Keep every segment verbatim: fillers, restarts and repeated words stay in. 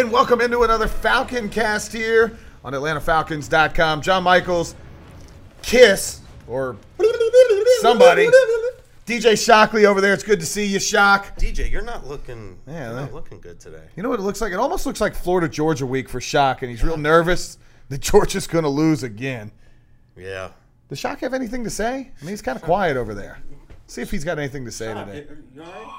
and welcome into another Falcon cast here on Atlanta Falcons dot com. John Michaels, Kiss, or somebody. D J Shockley over there. It's good to see you, Shock. D J, you're not looking. Yeah, you're that, not looking good today. You know what it looks like? It almost looks like Florida Georgia week for Shock, and he's real nervous that Georgia's going to lose again. Yeah. Does Shock have anything to say? I mean, he's kind of quiet over there. See if he's got anything to say Shock, today. You all right?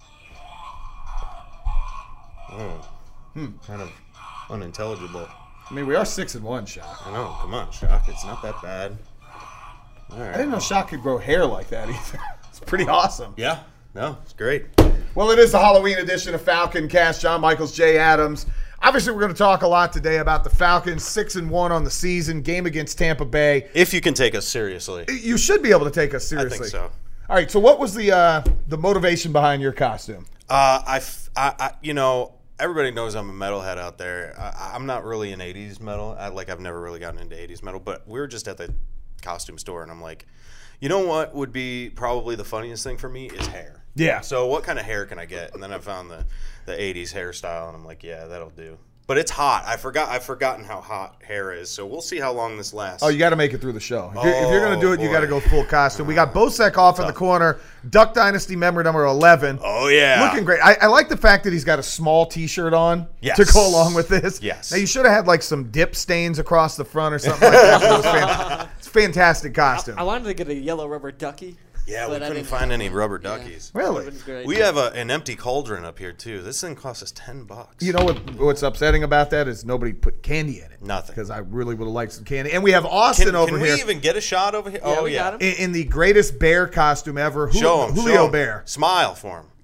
Oh, hmm. Kind of unintelligible. I mean, we are six and one, Shock. I know. Come on, Shock. It's not that bad. All right. I didn't know Shock could grow hair like that either. It's pretty awesome. Yeah. No, it's great. Well, it is the Halloween edition of Falcon Cast. John Michaels, Jay Adams. Obviously, we're going to talk a lot today about the Falcons, six and one on the season, game against Tampa Bay. If you can take us seriously. You should be able to take us seriously. I think so. All right, so what was the uh, the motivation behind your costume? Uh, I, I, I, you know, everybody knows I'm a metalhead out there. I, I'm not really an eighties metal. I, like, I've never really gotten into eighties metal, but we were just at the costume store, and I'm like, you know what would be probably the funniest thing for me is hair. Yeah. So what kind of hair can I get? And then I found the, the eighties hairstyle, and I'm like, yeah, that'll do. But it's hot. I forgot. I've forgotten how hot hair is. So we'll see how long this lasts. Oh, you got to make it through the show. If you're, oh, you're going to do it, boy. you got to go full costume. We got Bosek off in the corner. Duck Dynasty member number eleven. Oh, yeah. Looking great. I, I like the fact that he's got a small T-shirt on yes. to go along with this. Yes. Now, you should have had like some dip stains across the front or something like that. It was fan- it's a fantastic costume. I, I wanted to get a yellow rubber ducky. Yeah, we but I couldn't didn't find any rubber Yeah. duckies. Really? Great. We have a, an empty cauldron up here, too. This thing costs us ten bucks. You know what? What's upsetting about that is nobody put candy in it. Nothing. Because I really would have liked some candy. And we have Austin Can, over can here we even get a shot over here? Yeah, oh, we yeah. got him. in, in the greatest bear costume ever. Julio, Show him. Julio show him. Bear. Smile for him.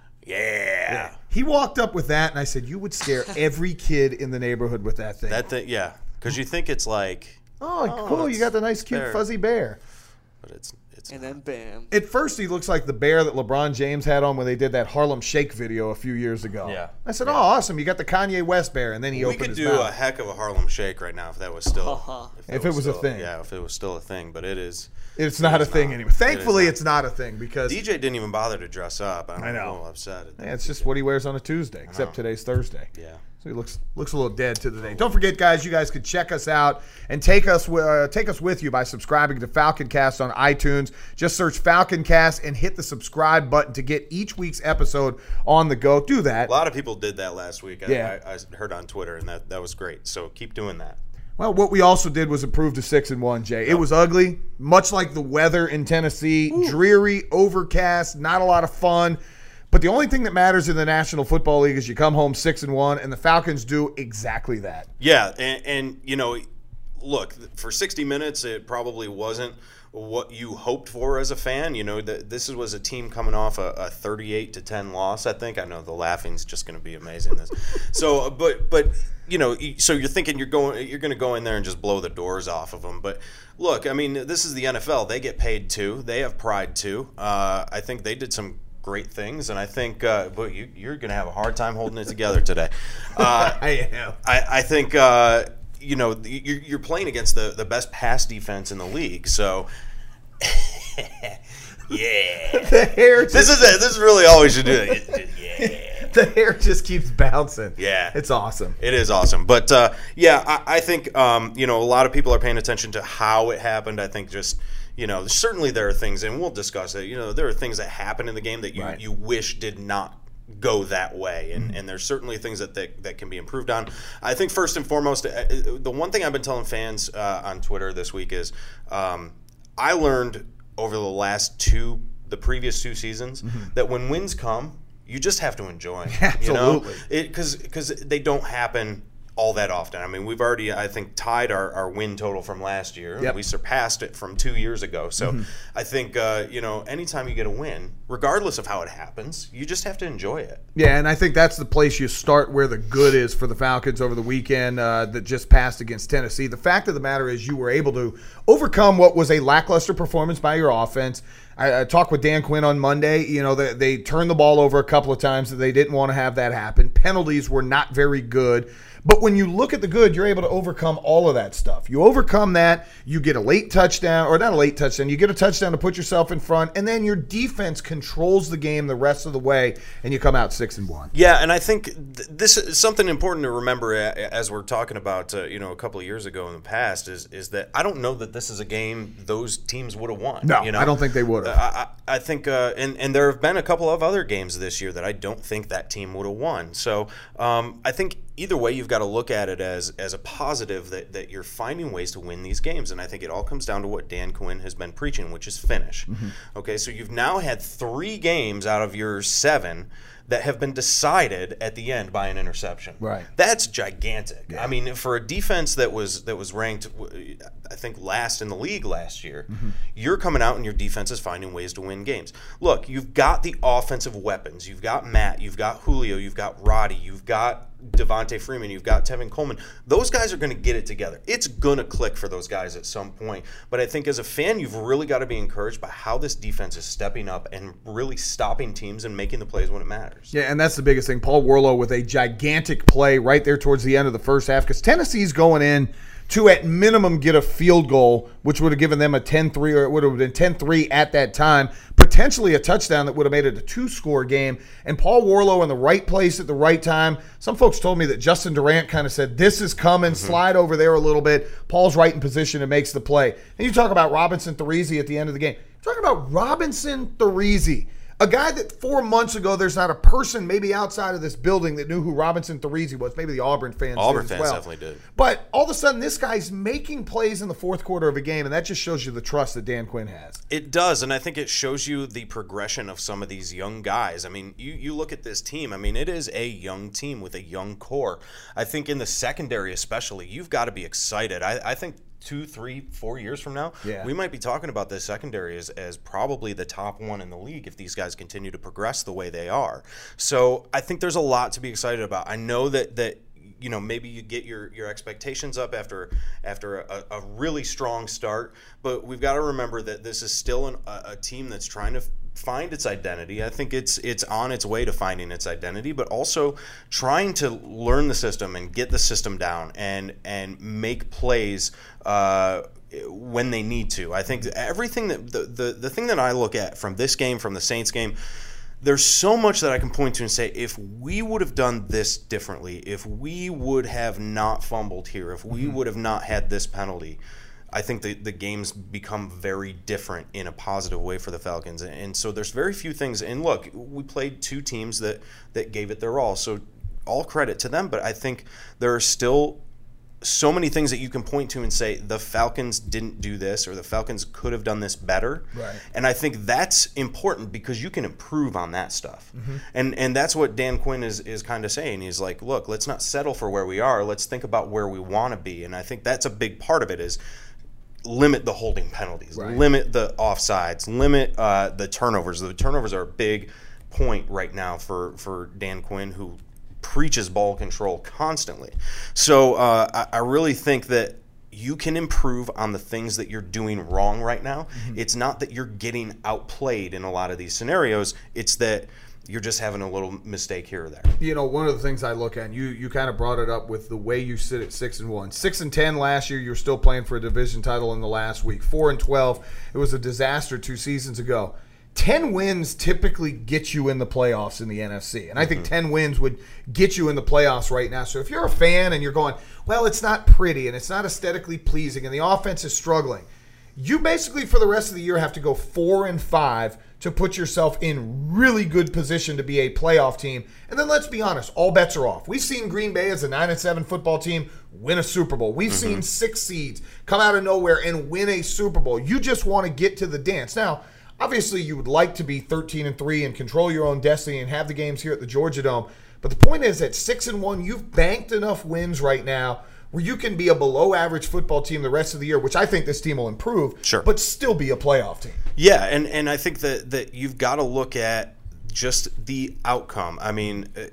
Yeah. He walked up with that, and I said, "You would scare every kid in the neighborhood with that thing." That thing, yeah. Because you think it's like, oh, oh, cool! You it's got the nice, cute, bear. fuzzy bear. but it's it's. And then bam. At first, he looks like the bear that LeBron James had on when they did that Harlem Shake video a few years ago. Yeah. I said, Yeah. "Oh, awesome! You got the Kanye West bear," and then he we opened could his do mouth. a heck of a Harlem Shake right now if that was still. If it was a still- thing. Yeah, if it was still a thing, but it is. It's not a is thing not. anymore. It is Thankfully, not. it's not a thing because D J didn't even bother to dress up. I'm I know. a little upset. At yeah, it's just what he wears on a Tuesday, except know. today's Thursday. Yeah. So he looks looks a little dead to the day. Don't forget, guys, you guys can check us out and take us uh, take us with you by subscribing to Falcon Cast on iTunes. Just search Falcon Cast and hit the subscribe button to get each week's episode on the go. Do that. A lot of people did that last week. I, Yeah. I, I heard on Twitter, and that, that was great. So keep doing that. Well, what we also did was improve to six and one, Jay. It was ugly, much like the weather in Tennessee. Ooh. Dreary, overcast, not a lot of fun. But the only thing that matters in the National Football League is you come home six and one, and the Falcons do exactly that. Yeah, and, and you know, look, for sixty minutes, it probably wasn't what you hoped for as a fan. You know, the, this was a team coming off a, a thirty-eight to ten loss, I think. I know the laughing's just going to be amazing. This, so, but but you know, so you're thinking you're going, you're going to go in there and just blow the doors off of them. But look, I mean, this is the N F L. They get paid too. They have pride too. Uh, I think they did some great things, and I think, uh, but you, you're going to have a hard time holding it together today. Uh, I am. I, I think. Uh, You know, you're, you're playing against the, the best pass defense in the league, so yeah. The hair just, This is it. This is really all we should do. Yeah. the hair just keeps bouncing. Yeah. It's awesome. It is awesome. But, uh, yeah, I, I think, um, you know, a lot of people are paying attention to how it happened. I think just, you know, certainly there are things, and we'll discuss it, you know, there are things that happen in the game that you, Right. you wish did not go that way, and, and there's certainly things that, that that can be improved on. I think first and foremost, uh, the one thing I've been telling fans uh, on Twitter this week is um, I learned over the last two, the previous two seasons, mm-hmm. that when wins come, you just have to enjoy them. Absolutely. You know? Because because they don't happen all that often. I mean, we've already, I think, tied our, our win total from last year. Yep. We surpassed it from two years ago. So mm-hmm. I think, uh, you know, anytime you get a win, regardless of how it happens, you just have to enjoy it. Yeah, and I think that's the place you start where the good is for the Falcons over the weekend uh, that just passed against Tennessee. The fact of the matter is you were able to overcome what was a lackluster performance by your offense. I, I talked with Dan Quinn on Monday. You know, they, they turned the ball over a couple of times that they didn't want to have that happen. Penalties were not very good. But when you look at the good, you're able to overcome all of that stuff. You overcome that, you get a late touchdown, or not a late touchdown, you get a touchdown to put yourself in front, and then your defense controls the game the rest of the way, and you come out six and one. Yeah, and I think th- this is something important to remember as we're talking about, uh, you know, a couple of years ago in the past, is is that I don't know that this is a game those teams would have won. No, you know? I don't think they would have. I, I, I think, uh, and, and there have been a couple of other games this year that I don't think that team would have won. So um, I think either way, you've got to look at it as as a positive that, that you're finding ways to win these games. And I think it all comes down to what Dan Quinn has been preaching, which is finish. Mm-hmm. Okay, so you've now had three games out of your seven that have been decided at the end by an interception. Right. That's gigantic. Yeah. I mean, for a defense that was that was ranked, I think, last in the league last year, mm-hmm. you're coming out and your defense is finding ways to win games. Look, you've got the offensive weapons. You've got Matt. You've got Julio. You've got Roddy. You've got Devontae Freeman, you've got Tevin Coleman. Those guys are going to get it together. It's going to click for those guys at some point. But I think as a fan, you've really got to be encouraged by how this defense is stepping up and really stopping teams and making the plays when it matters. Yeah, and that's the biggest thing. Paul Warlow with a gigantic play right there towards the end of the first half, because Tennessee's going in to at minimum get a field goal, which would have given them a ten three, or it would have been ten three at that time, potentially a touchdown that would have made it a two-score game. And Paul Warlow in the right place at the right time. Some folks told me that Justin Durant kind of said, this is coming, mm-hmm. slide over there a little bit. Paul's right in position and makes the play. And you talk about Robinson Thurese at the end of the game. You're talking about Robinson Thurese, a guy that four months ago, there's not a person maybe outside of this building that knew who Robinson Thurese was. Maybe the Auburn fans Auburn did as fans well. definitely did. But all of a sudden, this guy's making plays in the fourth quarter of a game, and that just shows you the trust that Dan Quinn has. It does, and I think it shows you the progression of some of these young guys. I mean, you, you look at this team. I mean, it is a young team with a young core. I think in the secondary especially, you've got to be excited. I, I think two, three, four years from now, yeah. we might be talking about this secondary as, as probably the top one in the league if these guys continue to progress the way they are. So I think there's a lot to be excited about. I know that that you know, maybe you get your, your expectations up after after a, a really strong start, but we've got to remember that this is still an, a, a team that's trying to find its identity. I think it's it's on its way to finding its identity, but also trying to learn the system and get the system down and and make plays uh, when they need to. I think everything that the, the the thing that I look at from this game, from the Saints game, there's so much that I can point to and say, if we would have done this differently, if we would have not fumbled here, if we mm-hmm. would have not had this penalty, I think the, the games become very different in a positive way for the Falcons. And so there's very few things. And look, we played two teams that, that gave it their all. So all credit to them. But I think there are still so many things that you can point to and say the Falcons didn't do this or the Falcons could have done this better. Right. And I think that's important because you can improve on that stuff. Mm-hmm. And and that's what Dan Quinn is, is kind of saying. He's like, look, let's not settle for where we are. Let's think about where we want to be. And I think that's a big part of it is limit the holding penalties, right. limit the offsides, limit uh, the turnovers. The turnovers are a big point right now for, for Dan Quinn, who preaches ball control constantly. So uh, I, I really think that you can improve on the things that you're doing wrong right now. Mm-hmm. It's not that you're getting outplayed in a lot of these scenarios. It's that you're just having a little mistake here or there. You know, one of the things I look at, and you you kind of brought it up with the way you sit at six and one, six and ten last year. You're still playing for a division title in the last week. Four and twelve. It was a disaster two seasons ago. ten wins typically get you in the playoffs in the N F C. And I think mm-hmm. ten wins would get you in the playoffs right now. So if you're a fan and you're going, well, it's not pretty and it's not aesthetically pleasing and the offense is struggling, you basically for the rest of the year have to go four and five to put yourself in really good position to be a playoff team. And then let's be honest, all bets are off. We've seen Green Bay as a nine and seven football team win a Super Bowl. We've mm-hmm. seen six seeds come out of nowhere and win a Super Bowl. You just want to get to the dance. Now, obviously, you would like to be thirteen and three and control your own destiny and have the games here at the Georgia Dome. But the point is, at six and one, you've banked enough wins right now where you can be a below-average football team the rest of the year, which I think this team will improve, sure. but still be a playoff team. Yeah, and, and I think that, that you've got to look at just the outcome. I mean,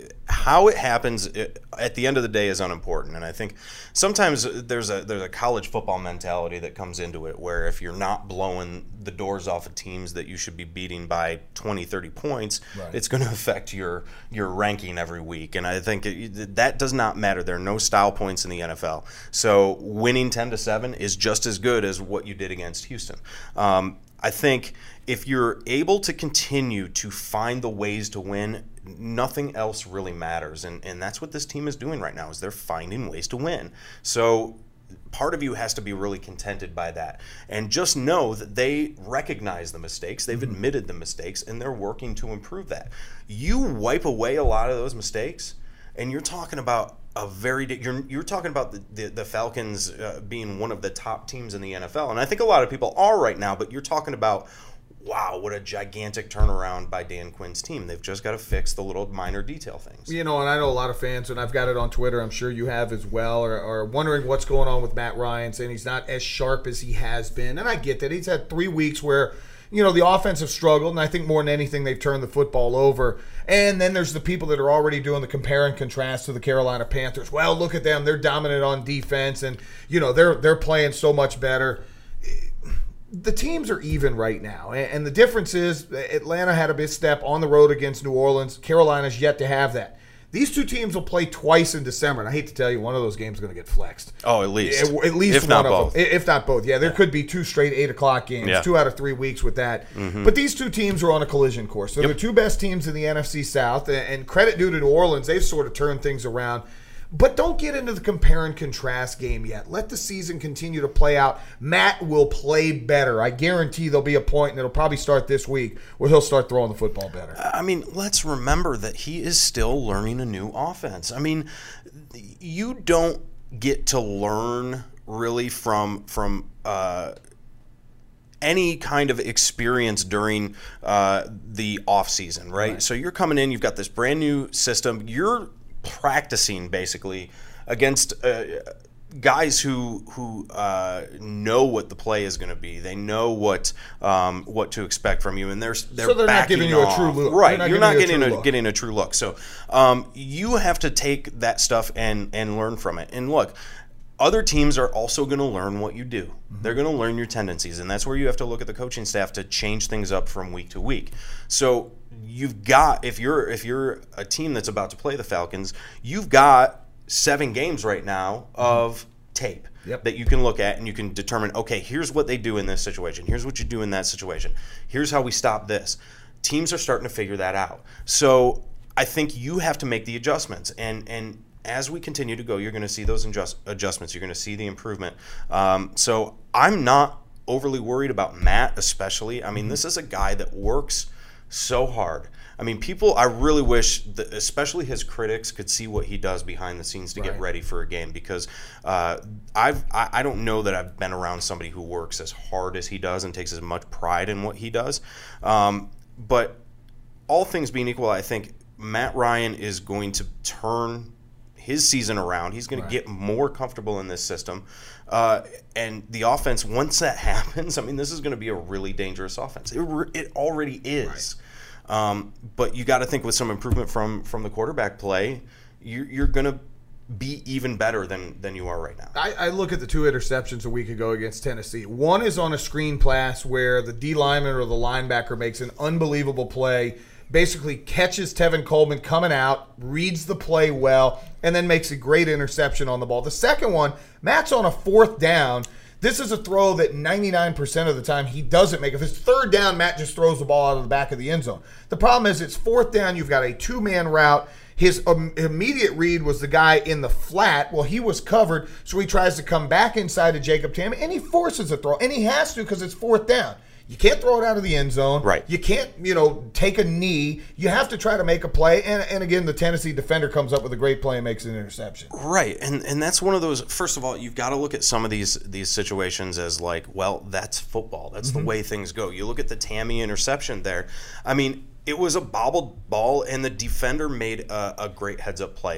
how it happens it, at the end of the day is unimportant. And I think sometimes there's a there's a college football mentality that comes into it where if you're not blowing the doors off of teams that you should be beating by twenty, thirty points, right. it's going to affect your your ranking every week. And I think it, that does not matter. There are no style points in the N F L. So winning ten to seven is just as good as what you did against Houston. Um, I think if you're able to continue to find the ways to win, nothing else really matters. And, and that's what this team is doing right now, is they're finding ways to win. So part of you has to be really contented by that. And just know that they recognize the mistakes, they've mm-hmm. admitted the mistakes, and they're working to improve that. You wipe away a lot of those mistakes, and you're talking about a very you're you're talking about the the, the Falcons uh, being one of the top teams in the N F L, and I think a lot of people are right now. But you're talking about, wow, what a gigantic turnaround by Dan Quinn's team. They've just got to fix the little minor detail things. You know, and I know a lot of fans, and I've got it on Twitter, I'm sure you have as well, are, are wondering what's going on with Matt Ryan, saying he's not as sharp as he has been. And I get that. He's had three weeks where, you know, the offense have struggled, and I think more than anything they've turned the football over. And then there's the people that are already doing the compare and contrast to the Carolina Panthers. Well, look at them. They're dominant on defense, and, you know, they're they're playing so much better. The teams are even right now, and the difference is Atlanta had a big step on the road against New Orleans. Carolina's yet to have that. These two teams will play twice in December, and I hate to tell you, one of those games is going to get flexed. Oh, at least. At, at least if one not of both. them. If not both. Yeah, there yeah. could be two straight eight o'clock games, yeah. two out of three weeks with that. Mm-hmm. But these two teams are on a collision course. They're yep. the two best teams in the N F C South, and credit due to New Orleans, they've sort of turned things around. But don't get into the compare and contrast game yet. Let the season continue to play out. Matt will play better. I guarantee there'll be a point, and it'll probably start this week, where he'll start throwing the football better. I mean, let's remember that he is still learning a new offense. I mean, you don't get to learn really from from uh, any kind of experience during uh, the offseason, right? right? So you're coming in, you've got this brand new system. You're practicing basically against uh, guys who who uh, know what the play is going to be. They know what um, what to expect from you, and they're they're, so they're not giving you off. a true look. Right, not you're not getting a, a, getting a true look. So um, you have to take that stuff and and learn from it. And look, other teams are also going to learn what you do. Mm-hmm. They're going to learn your tendencies, and that's where you have to look at the coaching staff to change things up from week to week. So you've got, if you're if you're a team that's about to play the Falcons, you've got seven games right now of mm-hmm. tape yep. that you can look at, and you can determine, okay, here's what they do in this situation. Here's what you do in that situation. Here's how we stop this. Teams are starting to figure that out. So I think you have to make the adjustments, and and as we continue to go, you're going to see those adjust, adjustments. You're going to see the improvement. Um, so I'm not overly worried about Matt, especially. I mean, this is a guy that works so hard. I mean, people, I really wish that especially his critics could see what he does behind the scenes to right. get ready for a game, because uh, I've, I, I don't know that I've been around somebody who works as hard as he does and takes as much pride in what he does. Um, but all things being equal, I think Matt Ryan is going to turn his season around. He's going right. to get more comfortable in this system. Uh, and the offense, once that happens, I mean, this is going to be a really dangerous offense. It, re- it already is. Right. Um, but you got to think with some improvement from from the quarterback play, you're, you're going to be even better than, than you are right now. I, I look at the two interceptions a week ago against Tennessee. One is on a screen pass where the D lineman or the linebacker makes an unbelievable play, basically catches Tevin Coleman coming out, reads the play well, and then makes a great interception on the ball. The second one, Matt's on a fourth down. This is a throw that ninety-nine percent of the time he doesn't make. If it's third down, Matt just throws the ball out of the back of the end zone. The problem is it's fourth down. You've got a two-man route. His um, immediate read was the guy in the flat. Well, he was covered, so he tries to come back inside to Jacob Tamme, and he forces a throw, and he has to because it's fourth down. You can't throw it out of the end zone. Right. You can't, you know, take a knee. You have to try to make a play. And, and again, the Tennessee defender comes up with a great play and makes an interception. Right. And and that's one of those, first of all, you've got to look at some of these these situations as like, well, that's football. That's mm-hmm. the way things go. You look at the Tamme interception there. I mean, it was a bobbled ball, and the defender made a, a great heads-up play.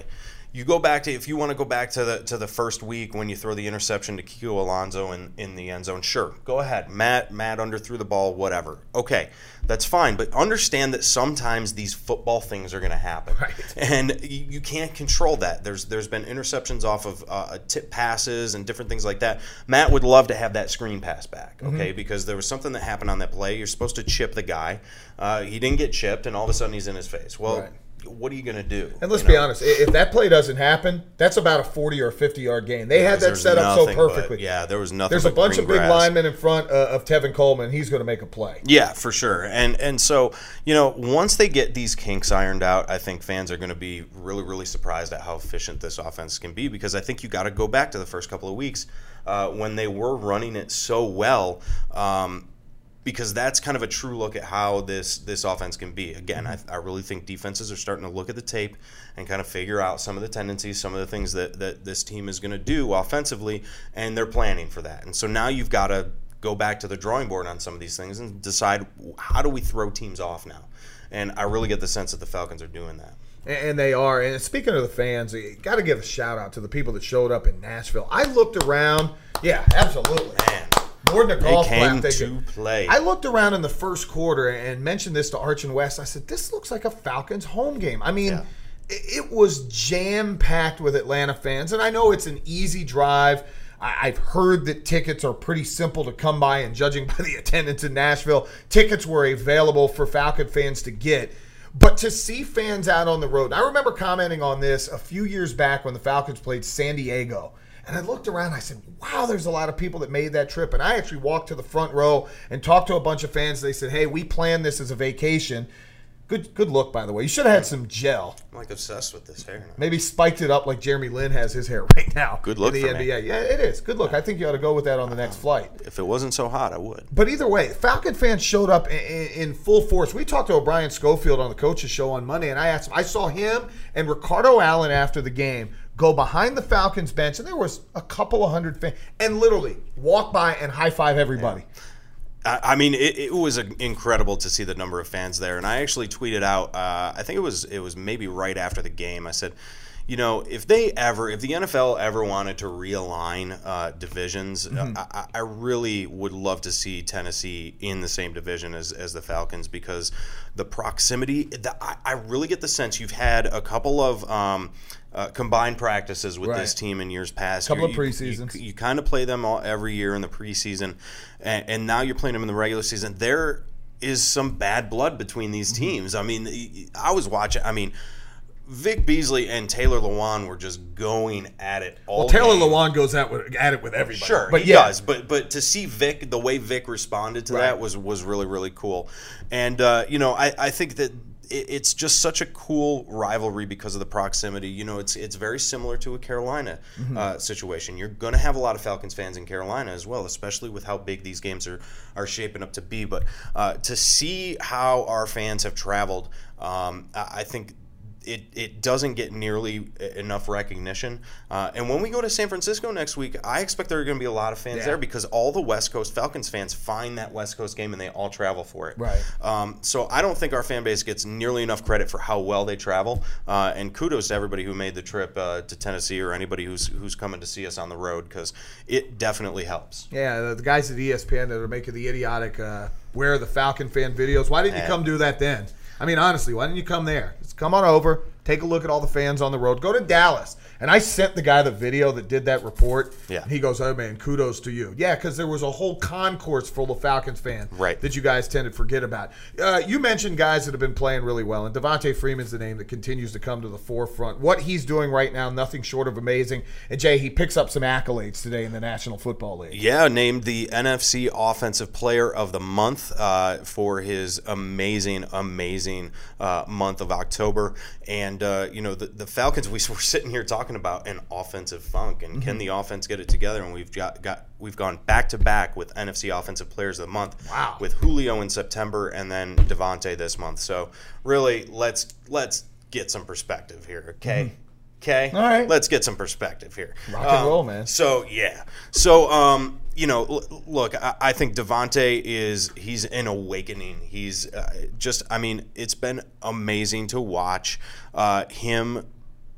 you go back to, if you want to go back to the to the first week when you throw the interception to Kiko Alonso in, in the end zone, sure, go ahead. Matt Matt underthrew the ball, whatever. Okay, that's fine. But understand that sometimes these football things are going to happen, right. and you, you can't control that. There's there's been interceptions off of uh, tip passes and different things like that. Matt would love to have that screen pass back, okay, mm-hmm. because there was something that happened on that play. You're supposed to chip the guy. Uh, he didn't get chipped, and all of a sudden he's in his face. Well. Right. What are you going to do? And let's you know? be honest, if that play doesn't happen, that's about a forty or fifty-yard gain. They had that set up so perfectly. But, yeah, there was nothing There's a but bunch of big grass. linemen in front uh, of Tevin Coleman. He's going to make a play. Yeah, for sure. And and so, you know, once they get these kinks ironed out, I think fans are going to be really, really surprised at how efficient this offense can be, because I think you got to go back to the first couple of weeks uh, when they were running it so well. Um, Because that's kind of a true look at how this this offense can be. Again, I, I really think defenses are starting to look at the tape and kind of figure out some of the tendencies, some of the things that, that this team is going to do offensively, and they're planning for that. And so now you've got to go back to the drawing board on some of these things and decide, how do we throw teams off now? And I really get the sense that the Falcons are doing that. And they are. And speaking of the fans, you got to give a shout out to the people that showed up in Nashville. I looked around. Yeah, absolutely. Man. More than a golf they came clap. to could. play. I looked around in the first quarter and mentioned this to Arch and West. I said, this looks like a Falcons home game. I mean, yeah. it, it was jam-packed with Atlanta fans. And I know it's an easy drive. I, I've heard that tickets are pretty simple to come by, and judging by the attendance in Nashville, tickets were available for Falcon fans to get. But to see fans out on the road, I remember commenting on this a few years back when the Falcons played San Diego. And I looked around, I said, wow, there's a lot of people that made that trip. And I actually walked to the front row and talked to a bunch of fans. They said, hey, we planned this as a vacation. Good good look, by the way. You should have had some gel. I'm like obsessed with this hair now. Maybe spiked it up like Jeremy Lin has his hair right now. Good look in the for N B A. Me. Yeah, it is. Good look. I think you ought to go with that on the next flight. If it wasn't so hot, I would. But either way, Falcon fans showed up in, in, in full force. We talked to O'Brien Schofield on the coaches show on Monday, and I asked him, I saw him and Ricardo Allen after the game go behind the Falcons bench, and there was a couple of hundred fans, and literally walk by and high-five everybody. Yeah. I, I mean, it, it was incredible to see the number of fans there, and I actually tweeted out, uh, I think it was it was maybe right after the game, I said, you know, if they ever, if the N F L ever wanted to realign uh, divisions, mm-hmm. I, I really would love to see Tennessee in the same division as, as the Falcons, because the proximity, the, I, I really get the sense you've had a couple of um, uh, combined practices with right. this team in years past. A couple you, of preseasons. You, you, you kind of play them all every year in the preseason, and, and now you're playing them in the regular season. There is some bad blood between these teams. I mean, I was watching, I mean, Vic Beasley and Taylor Lewan were just going at it all. Well, Taylor game. Lewan goes at, with, at it with everybody. Sure, but he yeah. does. But but to see Vic, the way Vic responded to right. that was was really, really cool. And, uh, you know, I, I think that it, it's just such a cool rivalry because of the proximity. You know, it's it's very similar to a Carolina mm-hmm. uh, situation. You're going to have a lot of Falcons fans in Carolina as well, especially with how big these games are, are shaping up to be. But uh, to see how our fans have traveled, um, I, I think – It, it doesn't get nearly enough recognition. Uh, and when we go to San Francisco next week, I expect there are going to be a lot of fans yeah. there, because all the West Coast Falcons fans find that West Coast game and they all travel for it. Right. Um, so I don't think our fan base gets nearly enough credit for how well they travel. Uh, and kudos to everybody who made the trip uh, to Tennessee, or anybody who's who's coming to see us on the road, because it definitely helps. Yeah, the guys at E S P N that are making the idiotic uh, where the Falcon fan videos. Why didn't you come do that then? I mean, honestly, why didn't you come there? Just come on over, take a look at all the fans on the road. Go to Dallas. And I sent the guy the video that did that report. Yeah. And he goes, oh, man, kudos to you. Yeah, because there was a whole concourse full of Falcons fans right. that you guys tend to forget about. Uh, you mentioned guys that have been playing really well, and Devontae Freeman's the name that continues to come to the forefront. What he's doing right now, nothing short of amazing. And, Jay, he picks up some accolades today in the National Football League. Yeah, named the N F C Offensive Player of the Month uh, for his amazing, amazing uh, month of October. And, uh, you know, the, the Falcons, we were sitting here talking about an offensive funk, and mm-hmm. can the offense get it together? And we've got, got we've gone back to back with N F C Offensive Players of the Month. Wow. With Julio in September and then Devontae this month. So really, let's let's get some perspective here, okay? Mm-hmm. Okay? All right. Let's get some perspective here. Rock and um, roll, man. So, yeah. So, um, you know, l- look, I, I think Devontae is, he's an awakening. He's uh, just, I mean, it's been amazing to watch uh, him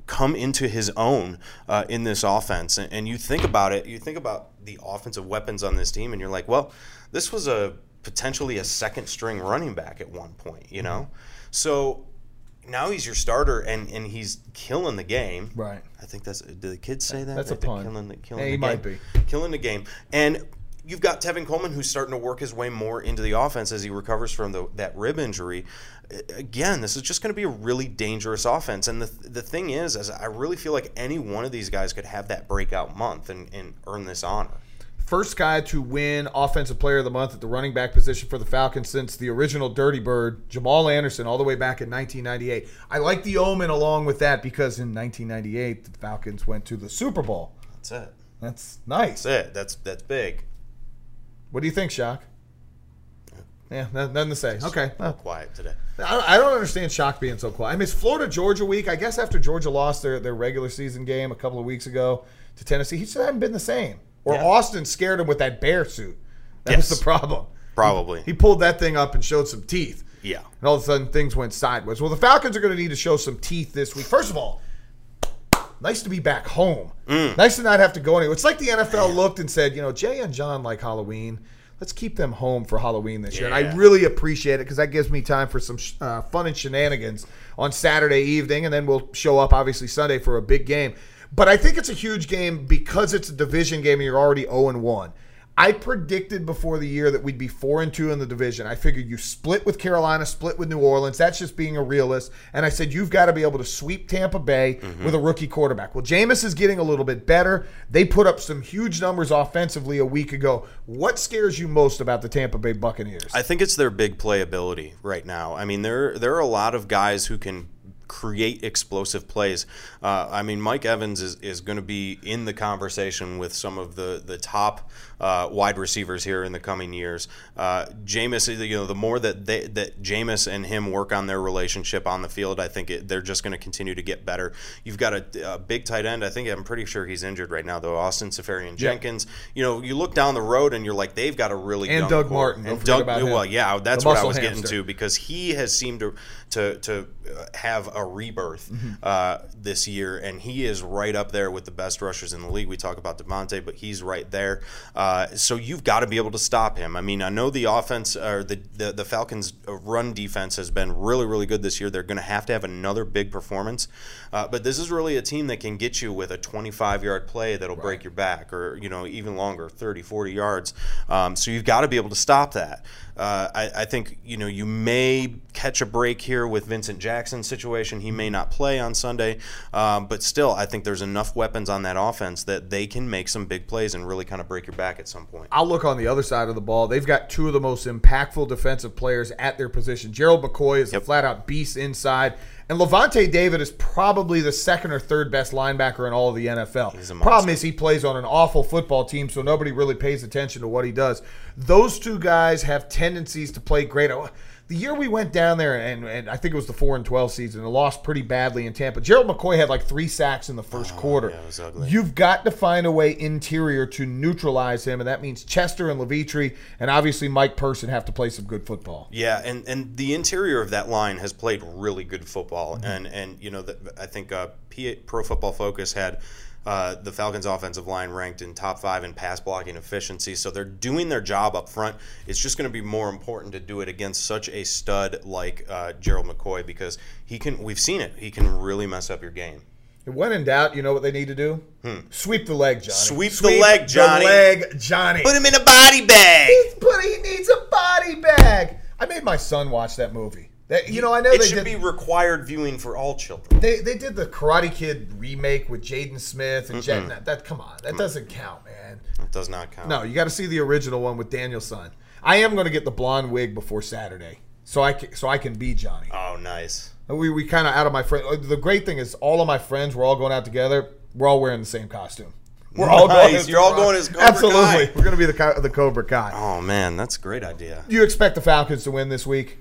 come into his own uh, in this offense. And, and you think about it, you think about the offensive weapons on this team, and you're like, well, this was a potentially a second string running back at one point, you know? So now he's your starter, and, and he's killing the game. Right. I think that's, do the kids say that? That's That a they're pun. Killing the, killing Yeah, the he game. might be. Killing the game. And you've got Tevin Coleman, who's starting to work his way more into the offense as he recovers from the, that rib injury. Again, this is just going to be a really dangerous offense. And the the thing is, is I really feel like any one of these guys could have that breakout month and, and earn this honor. First guy to win Offensive Player of the Month at the running back position for the Falcons since the original Dirty Bird, Jamal Anderson, all the way back in nineteen ninety-eight. I like the omen along with that because in nineteen ninety-eight, the Falcons went to the Super Bowl. That's it. That's nice. That's it. That's that's big. What do you think, Shock? Yeah, nothing to say. Okay. Well, quiet today. I don't understand Shock being so quiet. I mean, it's Florida-Georgia week. I guess after Georgia lost their, their regular season game a couple of weeks ago to Tennessee, he just hadn't been the same. Or Yeah. Austin scared him with that bear suit. That Yes. was the problem. Probably. He pulled that thing up and showed some teeth. Yeah. And all of a sudden, things went sideways. Well, the Falcons are going to need to show some teeth this week. First of all, nice to be back home. Mm. Nice to not have to go anywhere. It's like the N F L looked and said, you know, Jay and John like Halloween. Let's keep them home for Halloween this year. And I Yeah. really appreciate it because that gives me time for some uh, fun and shenanigans on Saturday evening. And then we'll show up, obviously, Sunday for a big game. But I think it's a huge game because it's a division game and you're already oh and one. I predicted before the year that we'd be four and two in the division. I figured you split with Carolina, split with New Orleans. That's just being a realist. And I said, you've got to be able to sweep Tampa Bay mm-hmm. with a rookie quarterback. Well, Jameis is getting a little bit better. They put up some huge numbers offensively a week ago. What scares you most about the Tampa Bay Buccaneers? I think it's their big playability right now. I mean, there there are a lot of guys who can create explosive plays. Uh, I mean, Mike Evans is, is going to be in the conversation with some of the the top uh, wide receivers here in the coming years. Uh, Jameis, you know, the more that they, that Jameis and him work on their relationship on the field, I think it, they're just going to continue to get better. You've got a, a big tight end. I think I'm pretty sure he's injured right now, though. Austin Seferian Jenkins. Yep. You know, you look down the road and you're like, they've got a really and young Doug core. Martin. And Don't Doug, about well, him. yeah, that's the what I was hamster. getting to because he has seemed to to to have a rebirth mm-hmm. uh, this year, and he is right up there with the best rushers in the league. We talk about Devontae, but he's right there. Uh, so you've got to be able to stop him. I mean, I know the offense or the, the the Falcons' run defense has been really, really good this year. They're going to have to have another big performance, uh, but this is really a team that can get you with a twenty-five-yard play that'll right. break your back, or you know, even longer, thirty, forty yards. Um, so you've got to be able to stop that. Uh, I, I think you know you may catch a break here with Vincent Jackson's situation. He may not play on Sunday, um, but still, I think there's enough weapons on that offense that they can make some big plays and really kind of break your back at some point. I'll look on the other side of the ball. They've got two of the most impactful defensive players at their position. Gerald McCoy is yep. a flat-out beast inside. And Levante David is probably the second or third best linebacker in all of the N F L. Problem is he plays on an awful football team, so nobody really pays attention to what he does. Those two guys have tendencies to play great. The year we went down there, and, and I think it was the four and twelve season, and lost pretty badly in Tampa. Gerald McCoy had like three sacks in the first oh, quarter. Yeah, it was ugly. You've got to find a way interior to neutralize him, and that means Chester and Levitri, and obviously Mike Person have to play some good football. Yeah, and, and the interior of that line has played really good football, mm-hmm. and and you know the, I think uh, P- Pro Football Focus had. Uh, the Falcons' offensive line ranked in top five in pass blocking efficiency, so they're doing their job up front. It's just going to be more important to do it against such a stud like uh, Gerald McCoy because he can. We've seen it. He can really mess up your game. When in doubt, you know what they need to do? Hmm. Sweep the leg, Johnny. Sweep, Sweep the leg, Johnny. The leg, Johnny. Put him in a body bag. He's put, he needs a body bag. I made my son watch that movie. That, you know, I know it they should did, be required viewing for all children. They they did the Karate Kid remake with Jaden Smith and Jet. That, that come on, that doesn't count, man. It does not count. No, you got to see the original one with Daniel's son. I am going to get the blonde wig before Saturday, so I can, so I can be Johnny. Oh, nice. We we kind of out of my friend. The great thing is, all of my friends, we're all going out together. We're all wearing the same costume. We're nice. all going. As You're all going as Cobra Absolutely, Kai. We're going to be the the Cobra Kai. Oh man, that's a great idea. Do you expect the Falcons to win this week?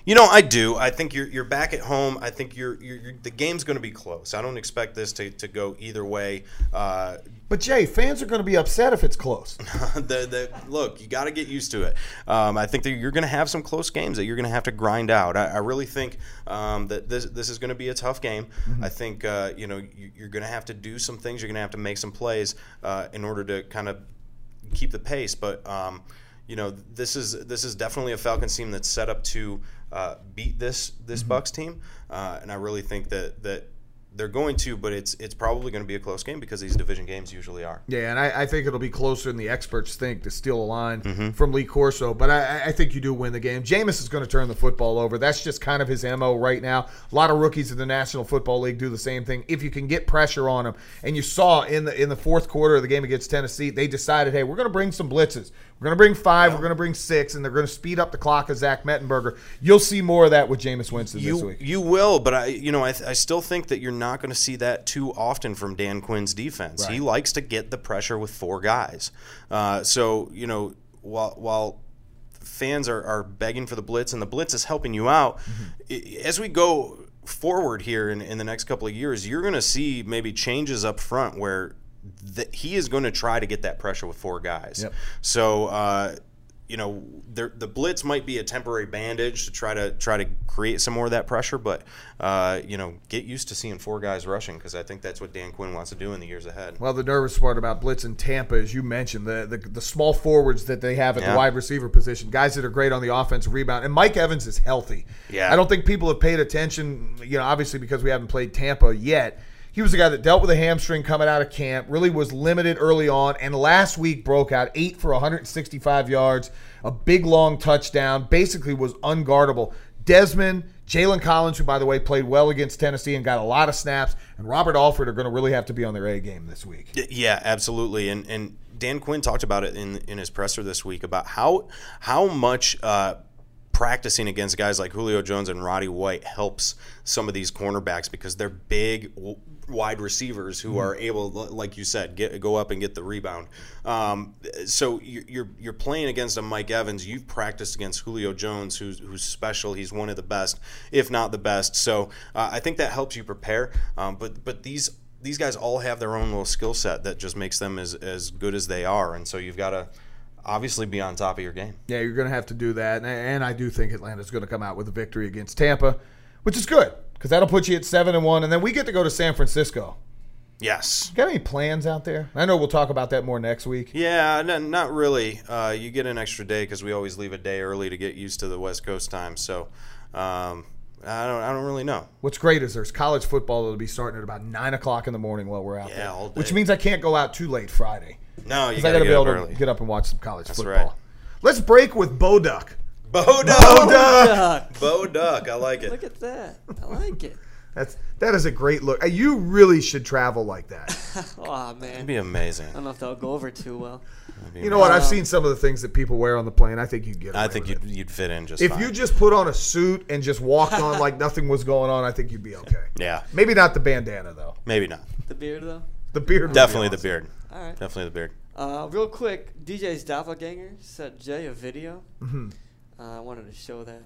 You know, I do. I think you're you're back at home. I think you're, you're, you're the game's going to be close. I don't expect this to, to go either way. Uh, But Jay, fans are going to be upset if it's close. the, the, look, you got to get used to it. Um, I think that you're going to have some close games that you're going to have to grind out. I, I really think um, that this this is going to be a tough game. Mm-hmm. I think uh, you know you, you're going to have to do some things. You're going to have to make some plays uh, in order to kind of keep the pace. But um, you know this is this is definitely a Falcons team that's set up to uh, beat this this mm-hmm. Bucs team, uh, and I really think that that. They're going to, but it's it's probably going to be a close game because these division games usually are. Yeah, and I, I think it'll be closer than the experts think to steal a line mm-hmm. from Lee Corso. But I, I think you do win the game. Jameis is going to turn the football over. That's just kind of his M O right now. A lot of rookies in the National Football League do the same thing. If you can get pressure on them, and you saw in the in the fourth quarter of the game against Tennessee, they decided, hey, we're going to bring some blitzes. We're going to bring five. Yeah. We're going to bring six, and they're going to speed up the clock of Zach Mettenberger. You'll see more of that with Jameis Winston you, this week. You will, but I, you know, I, I still think that you're not going to see that too often from Dan Quinn's defense. Right. He likes to get the pressure with four guys. Uh, so you know, while while fans are, are begging for the blitz, and the blitz is helping you out, mm-hmm. as we go forward here in, in the next couple of years, you're going to see maybe changes up front where. That he is going to try to get that pressure with four guys. Yep. So, uh, you know, the blitz might be a temporary bandage to try to try to create some more of that pressure, but uh, you know, get used to seeing four guys rushing because I think that's what Dan Quinn wants to do in the years ahead. Well, the nervous part about blitz in Tampa, as you mentioned, the the, the small forwards that they have at yeah. the wide receiver position, guys that are great on the offensive rebound, and Mike Evans is healthy. Yeah, I don't think people have paid attention. You know, obviously because we haven't played Tampa yet. He was a guy that dealt with a hamstring coming out of camp, really was limited early on, and last week broke out eight for one hundred sixty-five yards, a big, long touchdown, basically was unguardable. Desmond, Jalen Collins, who, by the way, played well against Tennessee and got a lot of snaps, and Robert Alford are going to really have to be on their A game this week. Yeah, absolutely. And and Dan Quinn talked about it in in his presser this week about how, how much uh, – practicing against guys like Julio Jones and Roddy White helps some of these cornerbacks because they're big wide receivers who mm-hmm. are able, like you said, get go up and get the rebound. Um, so you're you're playing against a Mike Evans. You've practiced against Julio Jones, who's who's special. He's one of the best, if not the best. So uh, I think that helps you prepare. Um, but but these these guys all have their own little skill set that just makes them as as good as they are. And so you've got to obviously be on top of your game. Yeah, you're going to have to do that. And, and I do think Atlanta's going to come out with a victory against Tampa, which is good because that'll put you at seven and one, and then we get to go to San Francisco. Yes. Got any plans out there? I know we'll talk about that more next week. Yeah, no, not really. Uh, you get an extra day because we always leave a day early to get used to the West Coast time. So um, I don't I don't really know. What's great is there's college football that'll be starting at about nine o'clock in the morning while we're out yeah, there, all day. Which means I can't go out too late Friday. No, you got to be able early. to get up and watch some college That's football. Right. Let's break with Bo Duck. Bo Duck. Bo Duck. Bo Duck. I like it. Look at that. I like it. That's that is a great look. You really should travel like that. Oh man, it'd be amazing. I don't know if that'll go over too well. You know what? I've seen some of the things that people wear on the plane. I think you'd get. I think you'd, you'd fit in just. If fine. you just put on a suit and just walked on like nothing was going on, I think you'd be okay. Yeah. Maybe not the bandana though. Maybe not. The beard though. The beard. Definitely awesome. the beard. All right. Definitely the beard. Uh, real quick, D J's doppelganger sent Jay a video. Mm-hmm. Uh, I wanted to show that.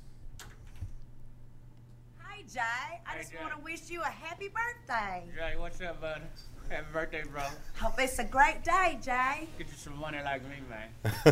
Hi, Jay. I Hey, just Jay. want to wish you a happy birthday. Jay, what's up, bud? Happy birthday, bro. Hope it's a great day, Jay. Get you some money like me, man.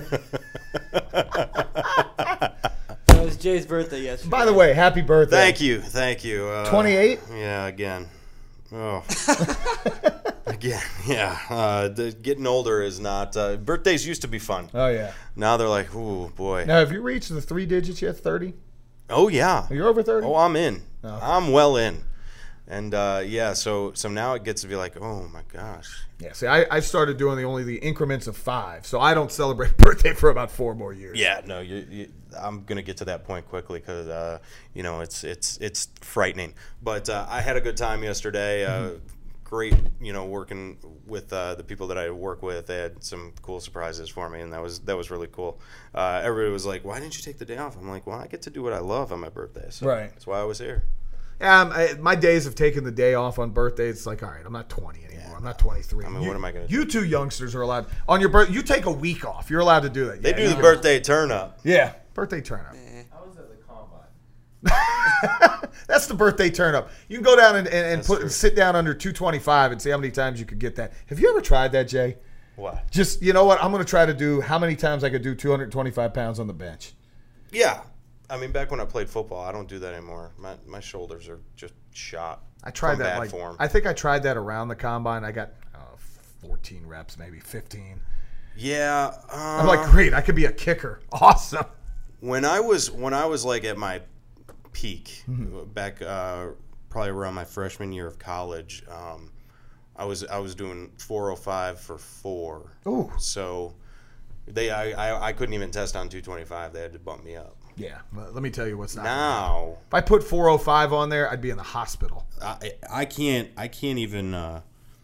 It was Jay's birthday yesterday. By the way, happy birthday. Thank you. Thank you. Uh, twenty-eight? Yeah, again. Oh. Again, yeah. Uh, the, getting older is not. Uh, birthdays used to be fun. Oh yeah. Now they're like, ooh, boy. Now, have you reached the three digits yet? Thirty? Oh yeah. Are you over thirty? Oh, I'm in. Oh. I'm well in. And uh, yeah, so so now it gets to be like, oh my gosh. Yeah. See, I, I started doing the only the increments of five, so I don't celebrate birthday for about four more years. Yeah, no, you, you, I'm gonna get to that point quickly because uh, you know it's it's it's frightening. But uh, I had a good time yesterday. Uh, mm-hmm. Great, you know, working with uh, the people that I work with. They had some cool surprises for me, and that was that was really cool. Uh, everybody was like, "Why didn't you take the day off?" I'm like, "Well, I get to do what I love on my birthday, so right. That's why I was here." Um, I, my days of taking the day off on birthdays, it's like, all right, I'm not twenty anymore. Yeah, I'm not twenty-three. I mean, you, what am I going to do? You two youngsters are allowed on your birth. You take a week off. You're allowed to do that. They yeah, do you the can- birthday turn up. Yeah, birthday turn up. Eh. I was at the combine. That's the birthday turn up. You can go down and, and, and That's put true. sit down under two twenty-five and see how many times you could get that. Have you ever tried that, Jay? What? Just, you know what? I'm going to try to do how many times I could do two hundred twenty-five pounds on the bench. Yeah. I mean, back when I played football, I don't do that anymore. My my shoulders are just shot. I tried from that bad like form. I think I tried that around the combine. I got uh, fourteen reps, maybe fifteen. Yeah. Uh, I'm like, great, I could be a kicker. Awesome. when I was when I was like at my peak Mm-hmm. back uh, probably around my freshman year of college, um, I was I was doing four oh five for four. Ooh. So they I, I, I couldn't even test on two twenty-five. They had to bump me up. Yeah, well, let me tell you what's not. Now If I put four oh five on there, I'd be in the hospital. I I can't I can't even uh,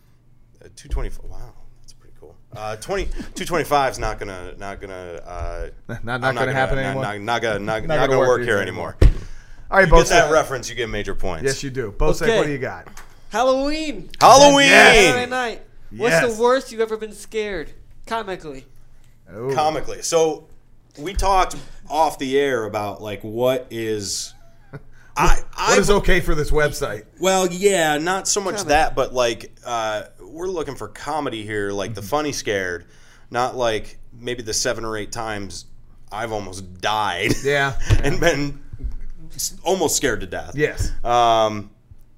two twenty-five. Wow, that's pretty cool. Uh, twenty two twenty-five is not gonna not gonna uh, Not, not I'm going to happen not, anymore. Not, not gonna not, Not not, gonna gonna work work, for here you anymore. All right, You both get that sides. reference, you get major points. Yes, you do. Both sides, Okay. what do you got? Halloween. Halloween. Saturday night. What's Yes. the worst you've ever been scared? Comically. Oh. Comically. So we talked off the air about like what is I I What is okay for this website? well, yeah, not so much Comedy. that, but like uh, we're looking for comedy here, like Mm-hmm. the funny scared, not like maybe the seven or eight times I've almost died. Yeah. and been s- almost scared to death. Yes. Um,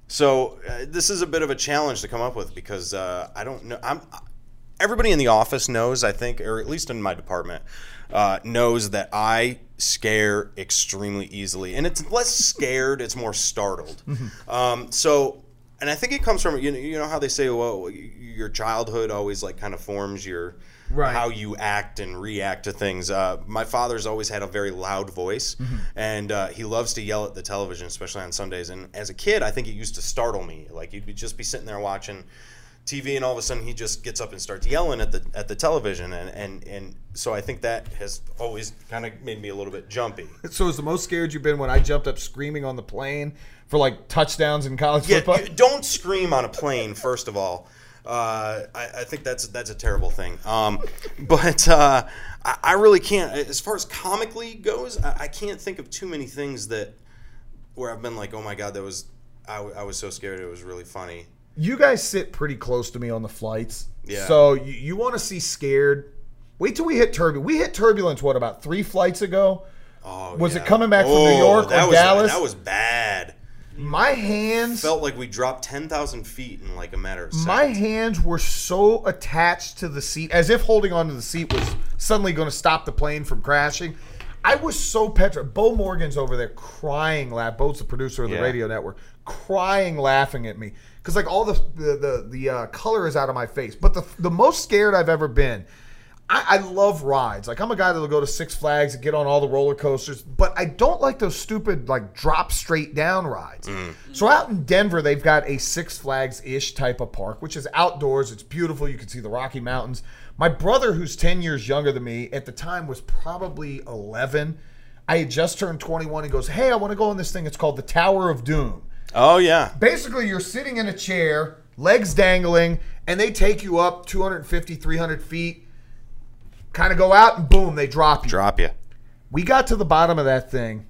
so uh, this is a bit of a challenge to come up with because uh, I don't know. I'm everybody in the office knows, I think, or at least in my department, uh, knows that I scare extremely easily, and it's less scared; it's more startled. um, so, and I think it comes from you know, you know how they say, well, your childhood always like kind of forms your Right. how you act and react to things. Uh, my father's always had a very loud voice, and uh, he loves to yell at the television, especially on Sundays. And as a kid, I think it used to startle me. Like you'd be, just be sitting there watching T V, and all of a sudden he just gets up and starts yelling at the at the television, and and, and so I think that has always kind of made me a little bit jumpy. So is the most scared you've been when I jumped up screaming on the plane for like touchdowns in college Yeah, football? you- don't scream on a plane. First of all, uh, I, I think that's that's a terrible thing. Um, but uh, I, I really can't. As far as comically goes, I, I can't think of too many things that where I've been like, oh my god, that was I, w- I was so scared. It was really funny. You guys sit pretty close to me on the flights. Yeah. So you, you want to see scared? Wait till we hit turbulence. We hit turbulence, what, about three flights ago? Oh, Was yeah. it coming back from Oh, New York or that was, Dallas? That was bad. My hands, Felt like we dropped ten thousand feet in like a matter of seconds. my hands were so attached to the seat, as if holding onto the seat was suddenly going to stop the plane from crashing. I was so petrified. Bo Morgan's over there crying, laugh. Bo's the producer of the Yeah. radio network, crying, laughing at me because like all the the the, the uh, color is out of my face. But the the most scared I've ever been. I, I love rides. Like I'm a guy that'll go to Six Flags and get on all the roller coasters, but I don't like those stupid like drop straight down rides. So out in Denver, they've got a Six Flags ish type of park, which is outdoors. It's beautiful. You can see the Rocky Mountains. My brother, who's ten years younger than me, at the time was probably eleven. I had just turned twenty-one. He goes, "Hey, I want to go on this thing. It's called the Tower of Doom." Oh yeah. Basically, you're sitting in a chair, legs dangling, and they take you up two hundred fifty, three hundred feet, kind of go out, and boom, they drop you. Drop you. We got to the bottom of that thing.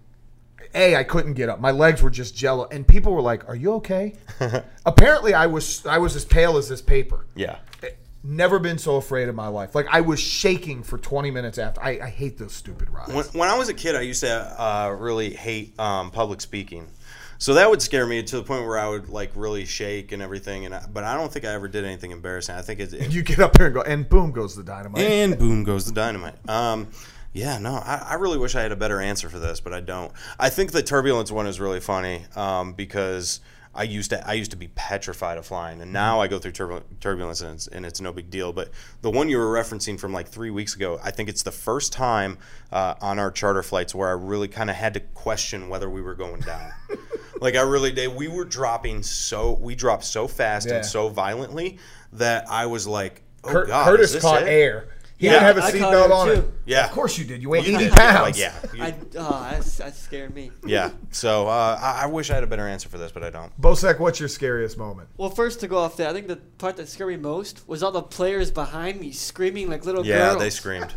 A, I couldn't get up. My legs were just jello. And people were like, "Are you okay?" Apparently, I was I was as pale as this paper. Yeah. Never been so afraid in my life. Like, I was shaking for twenty minutes after. I, I hate those stupid rides. When, when I was a kid, I used to uh, really hate um, public speaking, so that would scare me to the point where I would like really shake and everything. And I, but I don't think I ever did anything embarrassing. I think it, it You get up there and go, and boom goes the dynamite. and boom goes the dynamite. Um, yeah, no, I, I really wish I had a better answer for this, but I don't. I think the turbulence one is really funny um, because I used to I used to be petrified of flying, and now I go through turbul- turbulence and it's, and it's no big deal. But the one you were referencing from like three weeks ago, I think it's the first time uh, on our charter flights where I really kind of had to question whether we were going down. Like I really did. We were dropping so we dropped so fast Yeah. and so violently that I was like, "Oh Cur- God, Curtis is this caught it?" air. He Yeah. didn't have a I caught seatbelt air on too. it. Yeah. Of course you did. You weigh You eighty did. pounds. Like, yeah. You- I, oh, that's, that scared me. Yeah. So uh, I, I wish I had a better answer for this, but I don't. Bosek, what's your scariest moment? Well, first to go off there, I think the part that scared me most was all the players behind me screaming like little Yeah, girls. they screamed.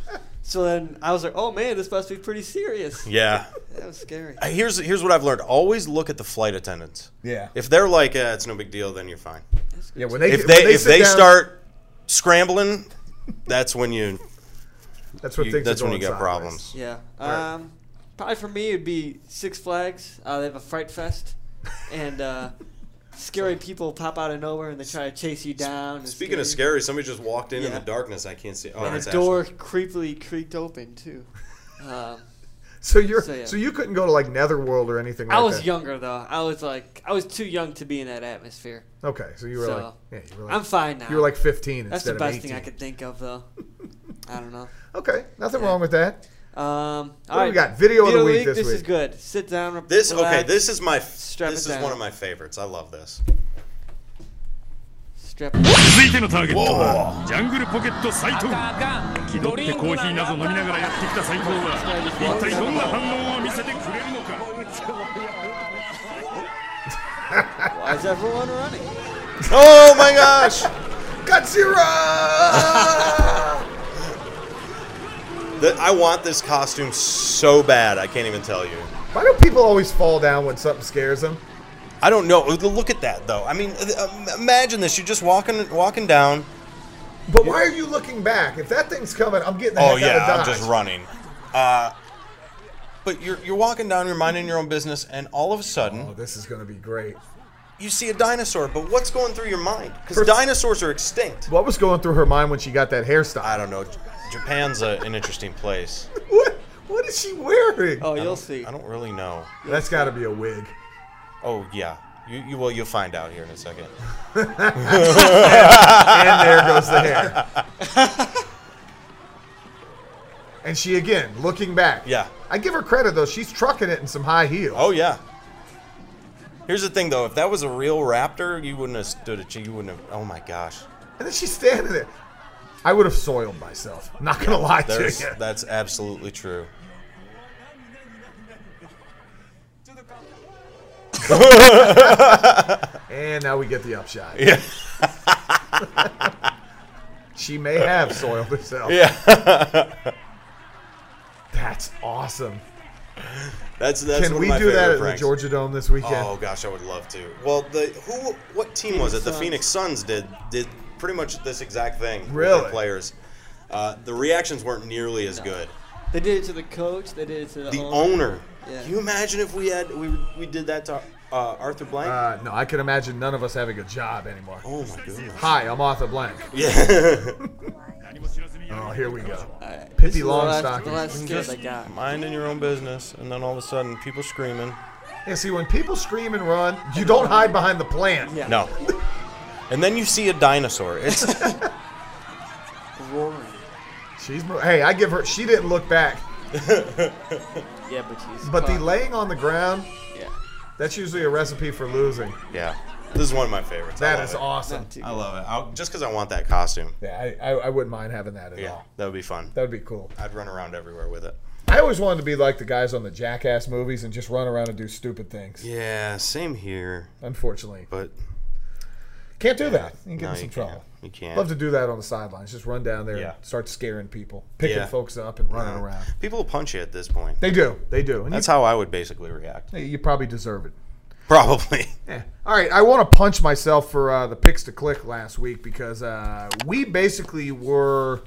So then I was like, oh man, this must be pretty serious. Yeah. That was scary. Uh, Here's here's what I've learned. Always look at the flight attendants. Yeah. If they're like, eh, it's no big deal, then you're fine. Yeah. When they If when they if sit they down, start scrambling, that's when you, that's what you things that's are when you going got sideways. problems. Yeah. Right. Um, probably for me, it'd be Six Flags. Uh, they have a Fright Fest, and uh, scary people pop out of nowhere and they try to chase you down. and Speaking of scare scary, somebody just walked in in Yeah. the darkness. I can't see. Oh, you. and that's the door Ashley. creepily creaked open too. Um, So you're So, yeah. so you couldn't go to like Netherworld or anything like I was that. younger though. I was like, I was too young to be in that atmosphere. Okay, so you were So, like, yeah, you were like, I'm fine now. you were like fifteen That's instead the of best eighteen. thing I could think of though. I don't know. Okay, nothing Yeah. wrong with that. Um, What do we got? Video of the week this This week. is good. Sit down. This okay. relax, This is my Strap this it is down. one of my favorites. I love this. Strap. 続いてのターゲットはジャングルポケット斉藤気取ってコーヒーなど飲みながらやってきた斉藤は一体どんな反応を見せてくれるのか Why is everyone running? Oh my gosh! Godzilla! The- I want this costume so bad. I can't even tell you. Why do people always fall down when something scares them? I don't know. Look at that though. I mean, uh, imagine this. You're just walking walking down. But why are you looking back? If that thing's coming, I'm getting the Oh heck yeah, out of I'm Dodge. just running. Uh, but you're you're walking down, you're minding your own business, and all of a sudden Oh, this is going to be great. you see a dinosaur. But what's going through your mind? Because First- dinosaurs are extinct. What was going through her mind when she got that hairstyle? I don't know. J- Japan's a, an interesting place. What? What is she wearing? Oh, I you'll don't- see. I don't really know. That's got to be a wig. Oh yeah. You, you well you'll find out here in a second. And there goes the hair. And she again looking back. Yeah. I give her credit though. She's trucking it in some high heels. Oh yeah. Here's the thing though. If that was a real raptor, you wouldn't have stood it. You wouldn't have. Oh my gosh. And then she's standing there. I would have soiled myself. I'm not gonna lie to There's, you. that's absolutely true. And now we get the upshot. Yeah. She may have soiled herself. Yeah. That's awesome. That's that's Can one we of my do that favorite at the pranks. Georgia Dome this weekend? Oh gosh, I would love to. Well, the who what team was it? The Suns. Phoenix Suns did did pretty much this exact thing with Really? their players. Uh, the reactions weren't nearly as good. They did it to the coach. They did it to the, The owner. owner. Yeah. Can you imagine if we had we we did that to uh, Arthur Blank? Uh, no, I can imagine none of us having a job anymore. oh my goodness. Hi, I'm Arthur Blank. Yeah. Oh, here we go. All right. Pithy This is the last- Longstockings. The last skit Just I got. minding your own business, and then all of a sudden, people screaming. Yeah, see, when people scream and run, you don't hide behind the plant. Yeah. No. And then you see a dinosaur. It's Roaring. She's mo- hey, I give her. She didn't look back, Yeah, but she's. but the caught. laying on the ground, Yeah. that's usually a recipe for losing. yeah. This is one of my favorites. I That love is it. awesome. Not too I good. love it. I'll, just because I want that costume. Yeah, I, I, I wouldn't mind having that at Yeah, all. that would be fun. That would be cool. I'd run around everywhere with it. I always wanted to be like the guys on the Jackass movies and just run around and do stupid things. Yeah, same here. Unfortunately, But can't do that. You can get no, in some you trouble. can't. You can't. Love to do that on the sidelines. Just run down there Yeah. and start scaring people, picking Yeah. folks up and running No. around. People will punch you at this point. They do. They do. And That's you, how I would basically react. you probably deserve it. Probably. Yeah. All right. I want to punch myself for uh, the picks to click last week because uh, we basically were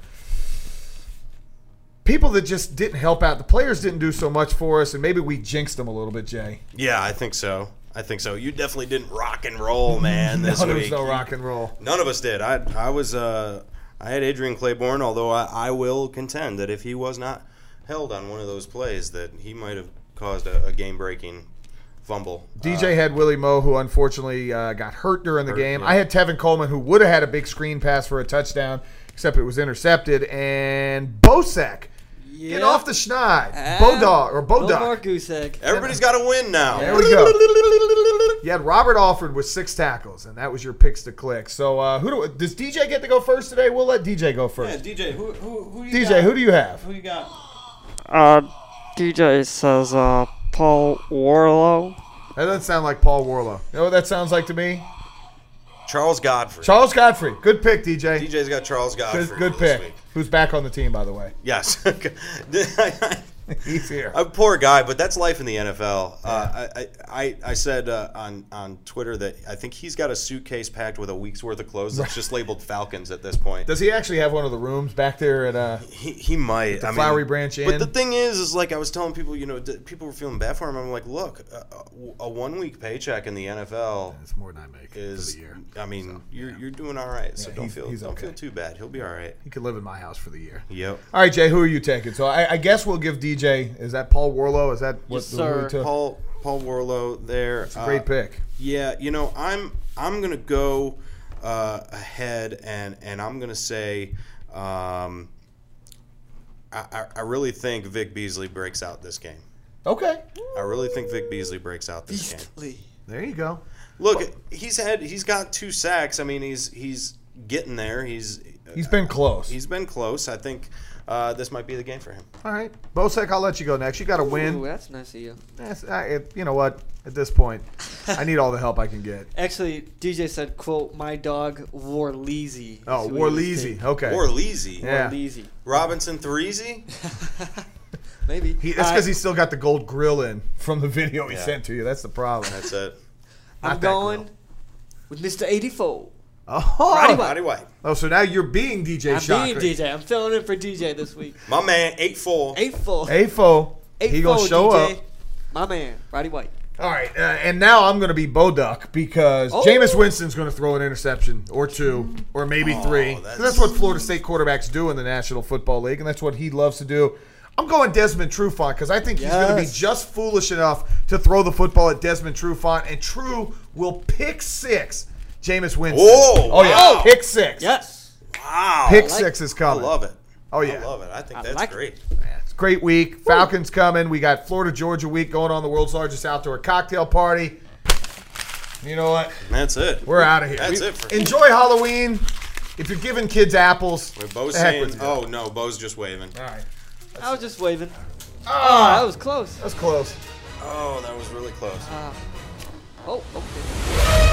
people that just didn't help out. The players didn't do so much for us, and maybe we jinxed them a little bit, Jay. Yeah, I think so. I think so. You definitely didn't rock and roll, man, this no, there week. was no rock and roll. None of us did. I I was uh I had Adrian Claiborne, although I, I will contend that if he was not held on one of those plays, that he might have caused a, a game-breaking fumble. D J had Willie Moe, who unfortunately uh, got hurt during the Hurt, game. yeah. I had Tevin Coleman, who would have had a big screen pass for a touchdown, except it was intercepted. And Bosek, Yeah. get off the schneid. Ah, Bodog, or No more Boduck. goose egg. Everybody's got to win now. There we go. You had Robert Alford with six tackles, and that was your picks to click. So uh, who do, does D J get to go first today? We'll let D J go Yeah, first. D J, who who who you D J, got? who do you have? Who you got? Uh, D J says, uh, Paul Warlow. That doesn't sound like Paul Warlow. You know what that sounds like to me? Charles Godfrey. Charles Godfrey. Good pick, D J. D J's got Charles Godfrey. Good, good this pick. week. Who's back on the team, by the way? Yes. He's here. A poor guy, but that's life in the N F L. Uh, I, I I said uh, on on Twitter that I think he's got a suitcase packed with a week's worth of clothes that's just labeled Falcons at this point. Does he actually have one of the rooms back there at uh? He, he might. The I Flowery mean, Branch Inn? But the thing is, is like I was telling people, you know, d- people were feeling bad for him. I'm like, look, a, a one week paycheck in the N F L It's more than I make is. for the year. I mean, So, you're yeah. you're doing all right. So Yeah, don't he's- feel he's don't okay. feel too bad. He'll be all right. He could live in my house for the year. Yep. All right, Jay. Who are you taking? So I, I guess we'll give D J. Is that Paul Warlow? Is that what Yes, the who he sir. took? Paul Paul Warlow there. It's a great pick. Yeah, you know, I'm I'm gonna go uh, ahead and and I'm gonna say, um, I, I I really think Vic Beasley breaks out this game. Okay. I really think Vic Beasley breaks out this game. Beastly. There you go. Look, he's had he's got two sacks. I mean, he's he's getting there. He's He's been close. he's been close. I think uh, this might be the game for him. All right, Bosek, I'll let you go next. You got to win. Ooh, that's nice of you. That's, I, it, you know what? At this point, I need all the help I can get. Actually, D J said, "quote My dog Warleasy." Oh, Warleasy. Okay. Or Leasy. Yeah. Warleasy. Robinson Threezy. Maybe. He, that's Uh, because he's still got the gold grill in from the video he Yeah. sent to you. That's the problem. That's it. Not I'm that going grill. with Mister eighty-four. Oh, Roddy White. Roddy White. oh, so now you're being D J I'm Shocker. being D J. I'm filling in for D J this week. My man, eight four. Eight four. Hey, fo. Eight He gonna four, show D J. up. My man, Roddy White. All right, uh, and now I'm going to be Boduck because Oh. Jameis Winston's going to throw an interception or two or maybe three. that's- That's, what Florida State quarterbacks do in the National Football League, and that's what he loves to do. I'm going Desmond Trufant because I think he's going to be Yes. just foolish enough to throw the football at Desmond Trufant, and True will pick six Jameis Winston. Whoa, oh, yeah, wow. pick six. Yes. Wow. Pick like- six is I coming. love it. Oh, yeah. I love it. I think I that's like it. great. It's a great week. Falcons coming. We got Florida Georgia week going on, the world's largest outdoor cocktail party. You know what? That's it. We're out of here. That's We- it for Enjoy Halloween. If you're giving kids apples, Wait, Bo's the heck saying, with you. oh, no, Bo's just waving. All right. I was just waving. Oh, Ah, that was close. that's close. Oh, that was really close. Uh, oh, okay.